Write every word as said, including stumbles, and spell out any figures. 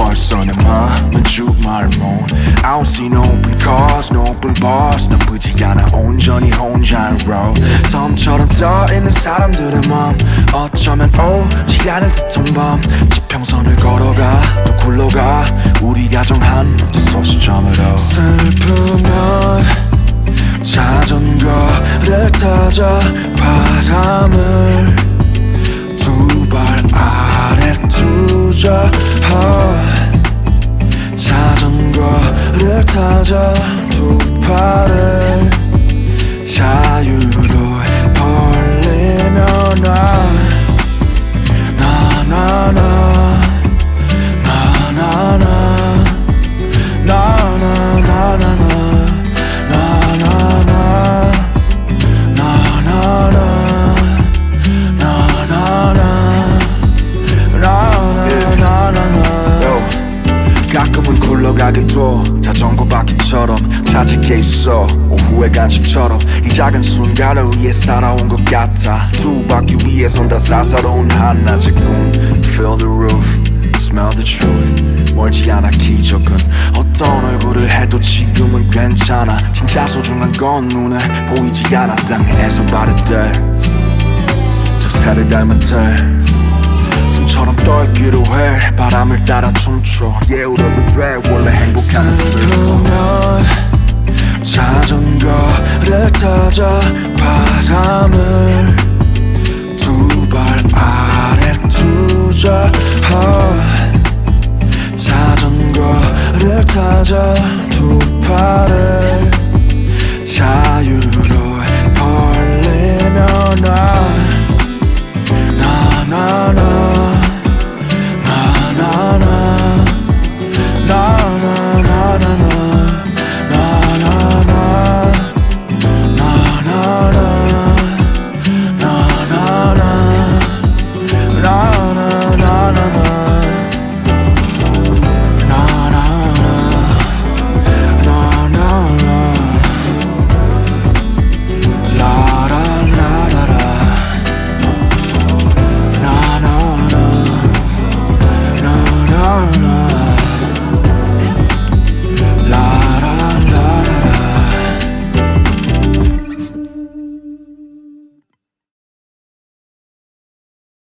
벌써 내 맘은 주말몬 I don't see no open cars, no open bars 나쁘지 않아 온전히 혼자인 road 섬처럼 떠있는 사람들의 맘 어쩌면 오지 않을 듯한 밤 지평선을 걸어가 또 굴러가 우리가 정한 소시점으로 슬프면 자전거를 타자 바람을 두 발 아래 두자 자전거를 타자 두 팔을 자유로 벌리며 나 나나나 나나나 나나나나나 가끔은 굴러가게 둬 자전거 바퀴처럼 자직해 있어 오후의 간식처럼 이 작은 순간을 위해 살아온 것 같아 두 바퀴 위에 선다 사사로운 한낮의 꿈 Feel the roof, smell the truth 멀지 않아 기적은 어떤 얼굴을 해도 지금은 괜찮아 진짜 소중한 건 눈에 보이지 않아 땅에서 바를 때저 새를 닮은 때 숨처럼 떠있기로 해 바람을 따라 춤춰 yeah 울어도 돼 원래 행복한 슬프면 자전거를 타자 바람을 두 발 아래 두자